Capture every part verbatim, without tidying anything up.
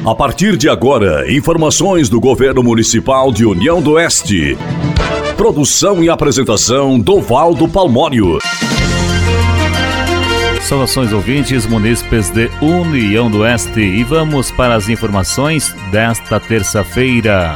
A partir de agora, informações do Governo Municipal de União do Oeste. Produção e apresentação Dovaldo Palmório. Saudações ouvintes, munícipes de União do Oeste, e vamos para as informações desta terça-feira.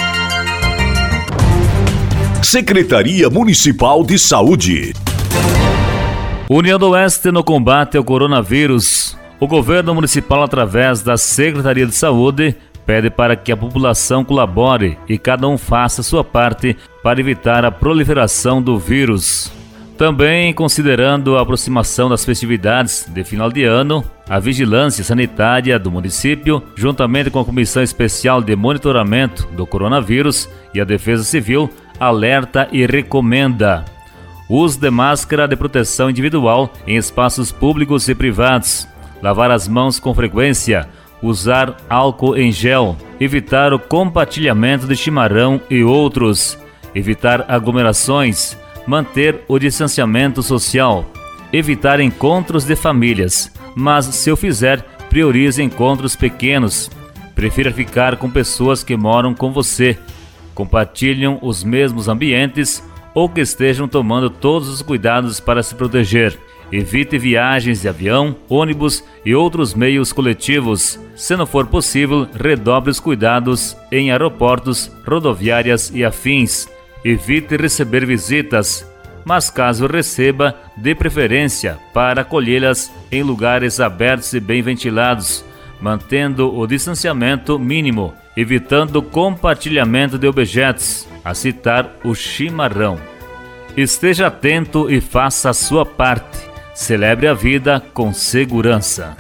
Secretaria Municipal de Saúde. União do Oeste no combate ao coronavírus. O governo municipal, através da Secretaria de Saúde, pede para que a população colabore e cada um faça sua parte para evitar a proliferação do vírus. Também, considerando a aproximação das festividades de final de ano, a Vigilância Sanitária do município, juntamente com a Comissão Especial de Monitoramento do Coronavírus e a Defesa Civil, alerta e recomenda uso de máscara de proteção individual em espaços públicos e privados, lavar as mãos com frequência, usar álcool em gel, evitar o compartilhamento de chimarrão e outros, evitar aglomerações, manter o distanciamento social, evitar encontros de famílias, mas se o fizer, priorize encontros pequenos. Prefira ficar com pessoas que moram com você, compartilham os mesmos ambientes ou que estejam tomando todos os cuidados para se proteger. Evite viagens de avião, ônibus e outros meios coletivos. Se não for possível, redobre os cuidados em aeroportos, rodoviárias e afins. Evite receber visitas, mas caso receba, dê preferência para acolhê-las em lugares abertos e bem ventilados, mantendo o distanciamento mínimo, evitando compartilhamento de objetos, a citar o chimarrão. Esteja atento e faça a sua parte. Celebre a vida com segurança.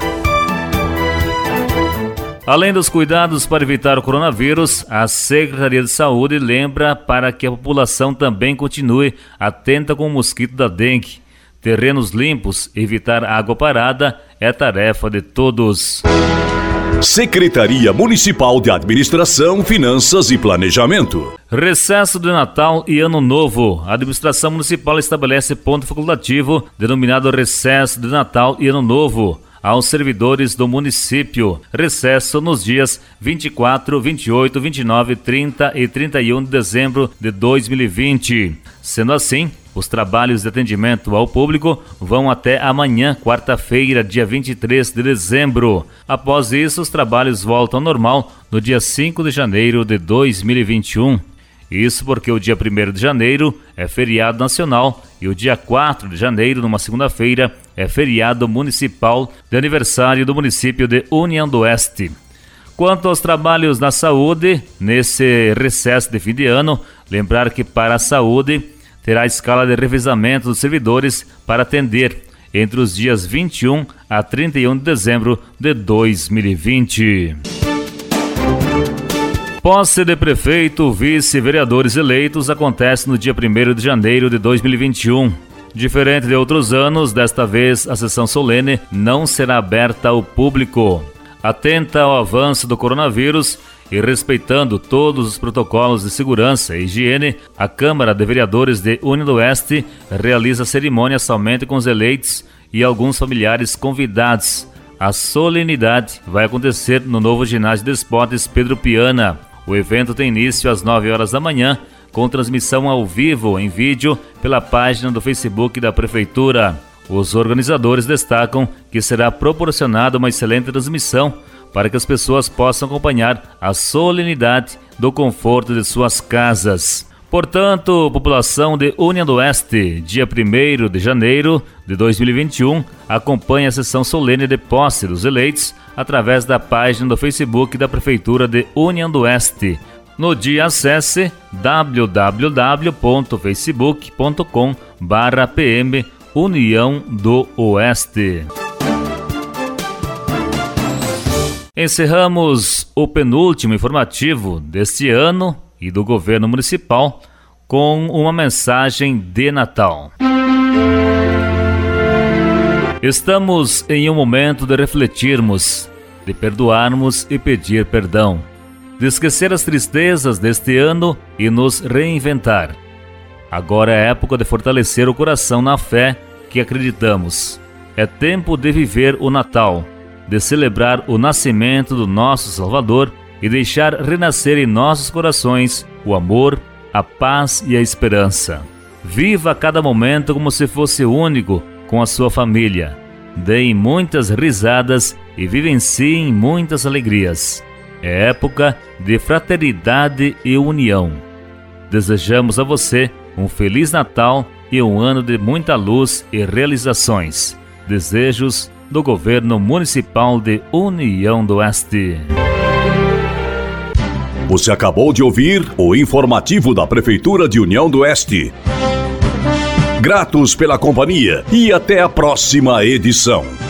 Além dos cuidados para evitar o coronavírus, a Secretaria de Saúde lembra para que a população também continue atenta com o mosquito da dengue. Terrenos limpos e evitar água parada é tarefa de todos. Secretaria Municipal de Administração, Finanças e Planejamento. Recesso de Natal e Ano Novo. A administração municipal estabelece ponto facultativo denominado Recesso de Natal e Ano Novo aos servidores do município. Recesso nos dias vinte e quatro, vinte e oito, vinte e nove, trinta e trinta e um de dezembro de dois mil e vinte. Sendo assim, os trabalhos de atendimento ao público vão até amanhã, quarta-feira, dia vinte e três de dezembro. Após isso, os trabalhos voltam ao normal no dia cinco de janeiro de dois mil e vinte e um. Isso porque o dia primeiro de janeiro é feriado nacional e o dia quatro de janeiro, numa segunda-feira, é feriado municipal de aniversário do município de União do Oeste. Quanto aos trabalhos na saúde, nesse recesso de fim de ano, lembrar que para a saúde terá a escala de revezamento dos servidores para atender entre os dias vinte e um a trinta e um de dezembro de dois mil e vinte. Posse de prefeito, vice e vereadores eleitos acontece no dia primeiro de janeiro de dois mil e vinte e um. Diferente de outros anos, desta vez a sessão solene não será aberta ao público. Atenta ao avanço do coronavírus e respeitando todos os protocolos de segurança e higiene, a Câmara de Vereadores de União do Oeste realiza a cerimônia somente com os eleitos e alguns familiares convidados. A solenidade vai acontecer no novo ginásio de esportes Pedro Piana. O evento tem início às nove horas da manhã, com transmissão ao vivo em vídeo pela página do Facebook da Prefeitura. Os organizadores destacam que será proporcionada uma excelente transmissão para que as pessoas possam acompanhar a solenidade do conforto de suas casas. Portanto, população de União do Oeste, dia primeiro de janeiro de dois mil e vinte e um, acompanhe a sessão solene de posse dos eleitos através da página do Facebook da Prefeitura de União do Oeste. No dia, acesse w w w ponto facebook ponto com barra p m União do Oeste. Encerramos o penúltimo informativo deste ano e do governo municipal com uma mensagem de Natal. Estamos em um momento de refletirmos, de perdoarmos e pedir perdão, de esquecer as tristezas deste ano e nos reinventar. Agora é época de fortalecer o coração na fé que acreditamos. É tempo de viver o Natal, de celebrar o nascimento do nosso Salvador e deixar renascer em nossos corações o amor, a paz e a esperança. Viva cada momento como se fosse único com a sua família. Deem muitas risadas e vivenciem muitas alegrias. É época de fraternidade e união. Desejamos a você um Feliz Natal e um ano de muita luz e realizações. Desejos do Governo Municipal de União do Oeste. Você acabou de ouvir o informativo da Prefeitura de União do Oeste. Gratos pela companhia e até a próxima edição.